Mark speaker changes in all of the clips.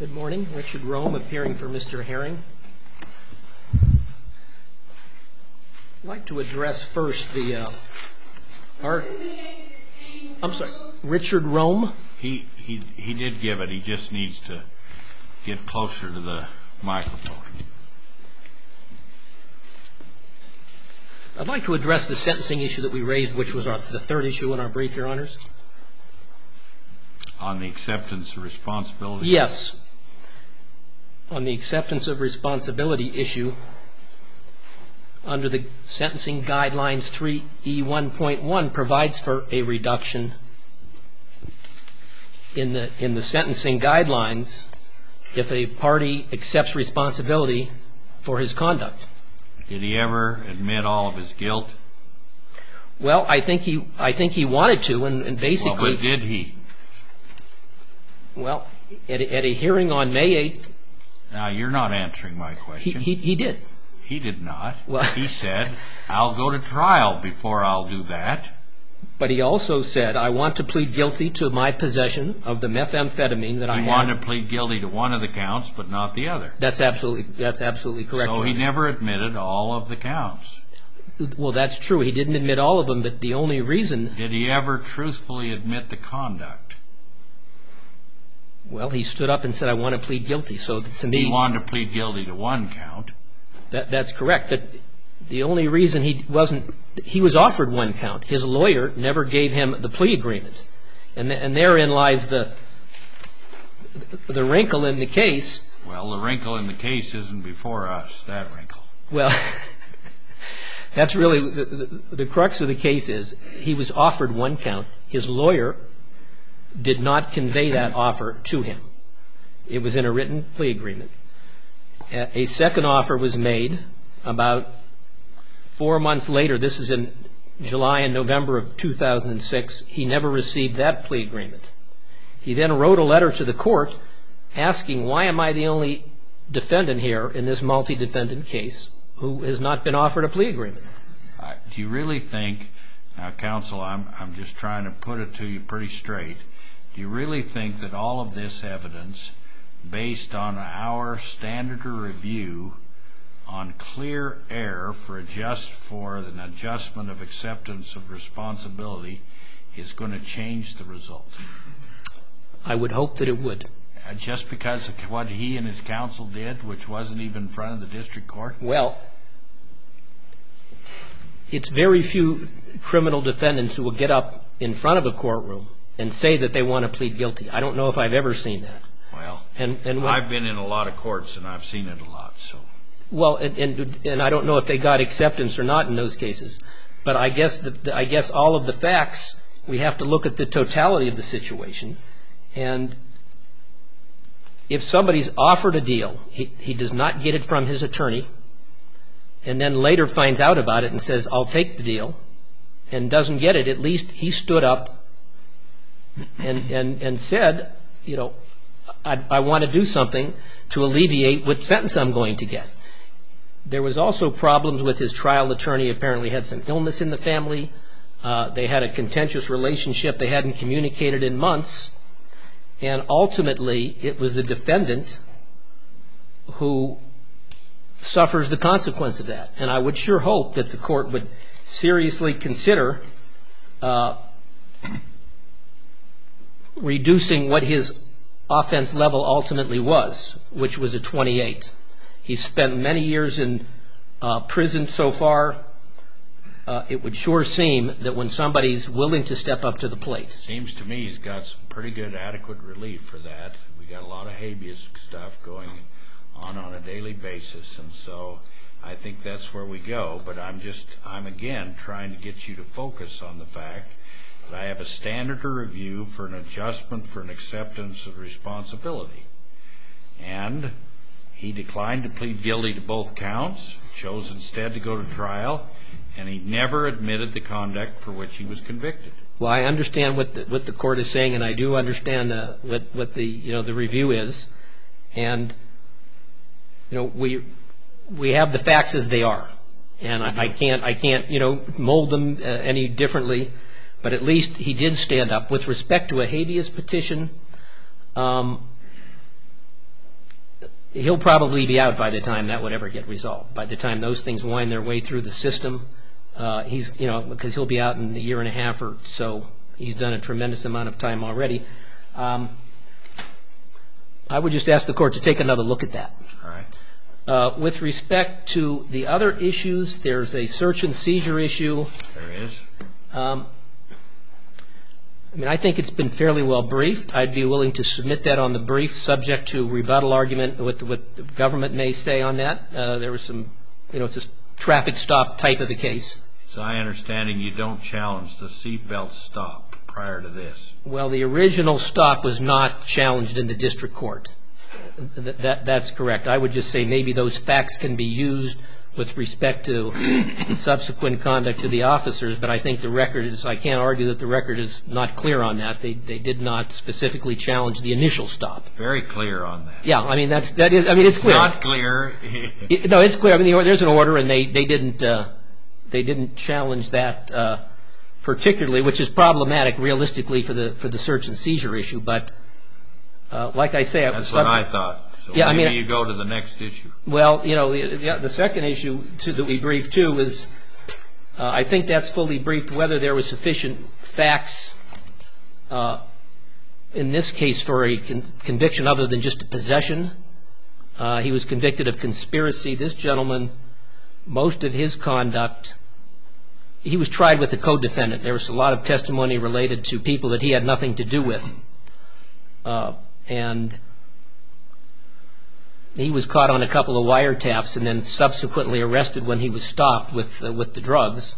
Speaker 1: Good morning. Richard Rome appearing for Mr. Herring. I'd like to address first I'm sorry, Richard Rome.
Speaker 2: He did give it. He just needs to get closer to the microphone.
Speaker 1: I'd like to address the sentencing issue that we raised, which was the third issue in our brief, Your Honors.
Speaker 2: On the acceptance of responsibility?
Speaker 1: Yes. On the acceptance of responsibility issue, under the sentencing guidelines 3E1.1 provides for a reduction in the sentencing guidelines if a party accepts responsibility for his conduct.
Speaker 2: Did he ever admit all of his guilt?
Speaker 1: Well, I think he wanted to, and basically.
Speaker 2: Well, but did he?
Speaker 1: Well, at a hearing on May 8th.
Speaker 2: Now, you're not answering my question.
Speaker 1: He did.
Speaker 2: He did not.
Speaker 1: Well,
Speaker 2: he said, I'll go to trial before I'll do that.
Speaker 1: But he also said, I want to plead guilty to my possession of the methamphetamine that I had.
Speaker 2: He wanted to plead guilty to one of the counts, but not the other.
Speaker 1: That's absolutely correct.
Speaker 2: So he never admitted all of the counts.
Speaker 1: Well, that's true. He didn't admit all of them, but the only reason.
Speaker 2: Did he ever truthfully admit the conduct?
Speaker 1: Well, he stood up and said, I want to plead guilty. So to me.
Speaker 2: He wanted to plead guilty to one count.
Speaker 1: That's correct. But the only reason he was offered one count. His lawyer never gave him the plea agreement. And therein lies the wrinkle in the case.
Speaker 2: Well, the wrinkle in the case isn't before us, that wrinkle.
Speaker 1: Well, that's really the crux of the case is he was offered one count. His lawyer did not convey that offer to him. It was in a written plea agreement. A second offer was made about 4 months later. This is in July and November of 2006. He never received that plea agreement. He then wrote a letter to the court asking, why am I the only defendant here in this multi-defendant case who has not been offered a plea agreement?
Speaker 2: Do you really think, now counsel, I'm just trying to put it to you pretty straight, do you really think that all of this evidence, based on our standard of review on clear error for an adjustment of acceptance of responsibility, is going to change the result?
Speaker 1: I would hope that it would.
Speaker 2: Just because of what he and his counsel did, which wasn't even in front of the district court?
Speaker 1: Well, it's very few criminal defendants who will get up in front of a courtroom and say that they want to plead guilty. I don't know if I've ever seen that.
Speaker 2: Well, I've been in a lot of courts and I've seen it a lot. So.
Speaker 1: Well, and I don't know if they got acceptance or not in those cases. But I guess all of the facts, we have to look at the totality of the situation. And if somebody's offered a deal, he does not get it from his attorney, and then later finds out about it and says, I'll take the deal, and doesn't get it, at least he stood up and said, you know, I want to do something to alleviate what sentence I'm going to get. There was also problems with his trial attorney. Apparently had some illness in the family. They had a contentious relationship. They hadn't communicated in months. And ultimately, it was the defendant who suffers the consequence of that. And I would sure hope that the court would seriously consider reducing what his offense level ultimately was, which was a 28. He's spent many years in prison so far. It would sure seem that when somebody's willing to step up to the plate.
Speaker 2: Seems to me he's got some pretty good adequate relief for that. We got a lot of habeas stuff going on a daily basis, and so I think that's where we go. But I'm again trying to get you to focus on the fact that I have a standard of review for an adjustment for an acceptance of responsibility. And he declined to plead guilty to both counts, chose instead to go to trial, and he never admitted the conduct for which he was convicted.
Speaker 1: Well, I understand what the court is saying, and I do understand what the review is, and we have the facts as they are, and I can't mold them any differently, but at least he did stand up with respect to a habeas petition. he'll probably be out by the time that would ever get resolved. By the time those things wind their way through the system, he's, you know, because he'll be out in a year and a half or so. He's done a tremendous amount of time already. I would just ask the court to take another look at that.
Speaker 2: All right.
Speaker 1: With respect to the other issues, there's a search and seizure issue.
Speaker 2: There is.
Speaker 1: I mean, I think it's been fairly well briefed. I'd be willing to submit that on the brief, subject to rebuttal argument, what the government may say on that. There was some, you know, it's a traffic stop type of the case.
Speaker 2: So I understanding you don't challenge the seatbelt stop prior to this.
Speaker 1: Well, the original stop was not challenged in the district court. That's correct. I would just say maybe those facts can be used with respect to the subsequent conduct of the officers, but I think the record is, I can't argue that the record is not clear on that. They did not specifically challenge the initial stop.
Speaker 2: Very clear on that.
Speaker 1: Yeah, I mean, it's clear.
Speaker 2: It's not clear.
Speaker 1: No, it's clear. I mean, there's an order, and they didn't challenge that particularly, which is problematic realistically for the search and seizure issue. But like I say,
Speaker 2: that's what I thought. So
Speaker 1: yeah,
Speaker 2: maybe you go to the next issue.
Speaker 1: Well, you know, the second issue that we briefed too is, I think that's fully briefed, whether there was sufficient facts in this case for a conviction other than just a possession. He was convicted of conspiracy. This gentleman, most of his conduct, he was tried with a co-defendant. There was a lot of testimony related to people that he had nothing to do with. And he was caught on a couple of wiretaps and then subsequently arrested when he was stopped with the drugs.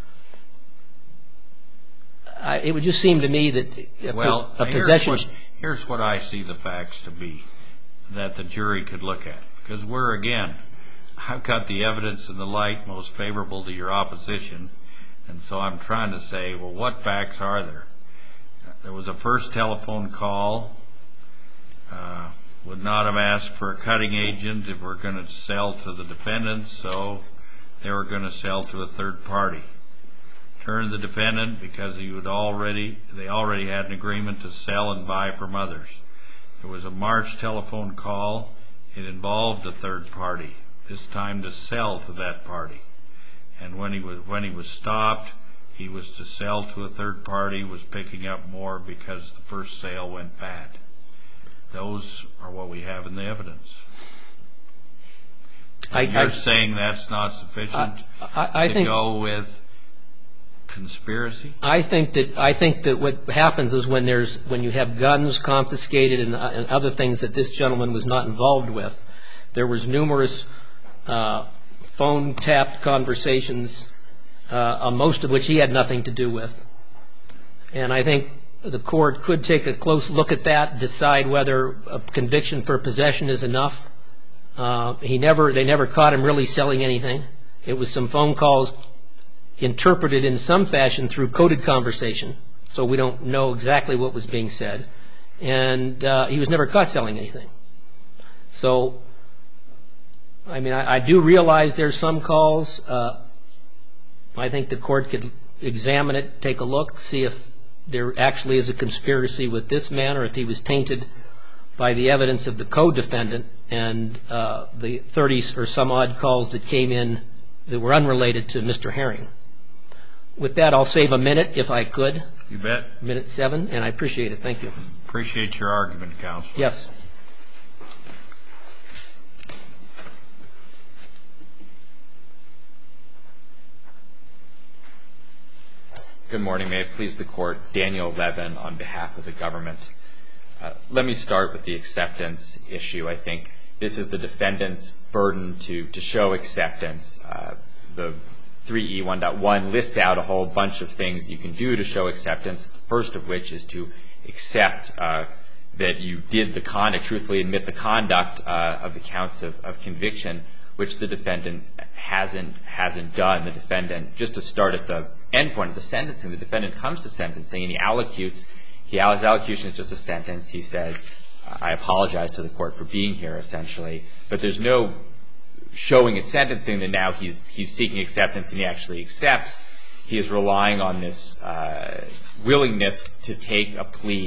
Speaker 1: It would just seem to me that a possession...
Speaker 2: Here's what I see the facts to be that the jury could look at. Because I've got the evidence in the light most favorable to your opposition, and so I'm trying to say, well, what facts are there? There was a first telephone call. Would not have asked for a cutting agent if we're going to sell to the defendants, so they were going to sell to a third party. Turned the defendant because they already had an agreement to sell and buy from others. There was a March telephone call. It involved a third party, this time to sell to that party. And when he was stopped, he was to sell to a third party, was picking up more because the first sale went bad. Those are what we have in the evidence. You're saying that's not sufficient to go with conspiracy? I think that what happens is when you have guns confiscated and other things that this gentleman was not involved with, there was numerous phone tapped conversations, most of which he had nothing to do with. And I think the court could take a close look at that, decide whether a conviction for possession is enough. They never caught him really selling anything. It was some phone calls interpreted in some fashion through coded conversation, so we don't know exactly what was being said. And he was never caught selling anything. So, I mean, I do realize there's some calls. I think the court could examine it, take a look, see if there actually is a conspiracy with this man or if he was tainted by the evidence of the co-defendant and the 30 or some odd calls that came in that were unrelated to Mr. Herring. With that, I'll save a minute if I could. You bet.
Speaker 1: Minute 7, and I appreciate it. Thank you.
Speaker 2: Appreciate your argument, Counselor.
Speaker 1: Yes.
Speaker 3: Good morning. May it please the Court. Daniel Levin on behalf of the government. Let me start with the acceptance issue. I think this is the defendant's burden to show acceptance. The 3E1.1 lists out a whole bunch of things you can do to show acceptance, the first of which is to accept that you did the conduct, truthfully admit the conduct of the counts of conviction, which the defendant hasn't done. The defendant, just to start at the end point of the sentencing, the defendant comes to sentencing and he allocutes. His allocution is just a sentence. He says, I apologize to the court for being here, essentially. But there's no showing at sentencing that now he's seeking acceptance and he actually accepts. He is relying on this willingness to take a plea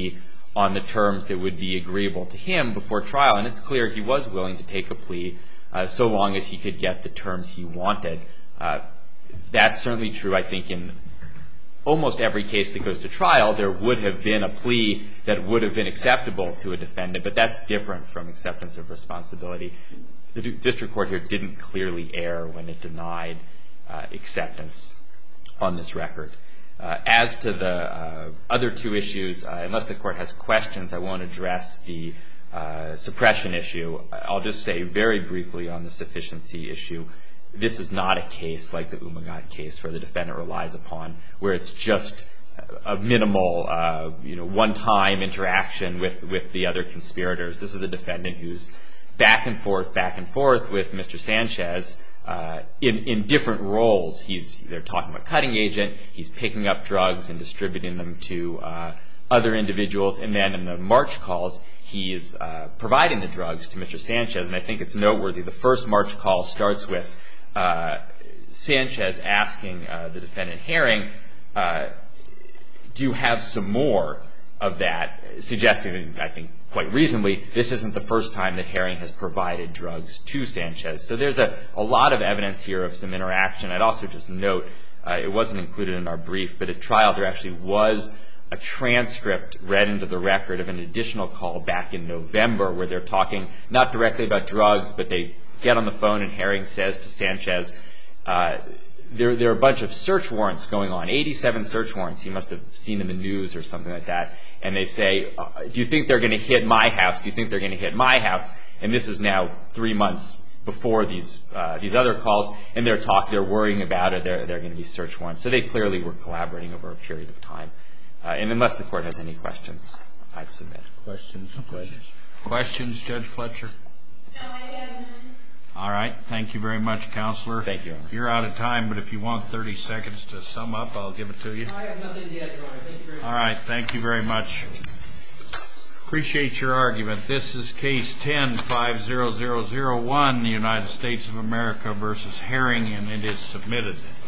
Speaker 3: on the terms that would be agreeable to him before trial. And it's clear he was willing to take a plea so long as he could get the terms he wanted. That's certainly true, I think, in almost every case that goes to trial. There would have been a plea that would have been acceptable to a defendant, but that's different from acceptance of responsibility. The district court here didn't clearly err when it denied acceptance on this record. As to the other two issues, unless the court has questions, I won't address the suppression issue. I'll just say very briefly on the sufficiency issue, this is not a case like the Umagat case where the defendant relies upon, where it's just a minimal, one-time interaction with the other conspirators. This is a defendant who's back and forth with Mr. Sanchez in different roles. They're talking about cutting agent, he's picking up drugs and distributing them to other individuals, and then in the March calls, he's providing the drugs to Mr. Sanchez. And I think it's noteworthy. The first March call starts with Sanchez asking the defendant Herring, do you have some more of that, suggesting, I think quite reasonably, this isn't the first time that Herring has provided drugs to Sanchez. So there's a lot of evidence here of some interaction. I'd also just note, it wasn't included in our brief, but at trial there actually was a transcript read into the record of an additional call back in November where they're talking not directly about drugs, but they get on the phone and Herring says to Sanchez, there are a bunch of search warrants going on, 87 search warrants he must have seen in the news or something like that. And they say, do you think they're going to hit my house? Do you think they're going to hit my house? And this is now 3 months before these other calls, and they're worrying about it. They're going to be search warrants. So they clearly were collaborating over a period of time. And unless the court has any questions, I'd submit.
Speaker 2: Questions, Judge Fletcher?
Speaker 4: No, I have none.
Speaker 2: All right. Thank you very much, Counselor.
Speaker 3: Thank you, Your Honor.
Speaker 2: You're out of time, but if you want 30 seconds to sum up, I'll give it to you.
Speaker 1: I have nothing to add, Your Honor. Thank you very much.
Speaker 2: All right. Thank you very much. Appreciate your argument. This is case 10-50001, the United States of America versus Herring, and it is submitted.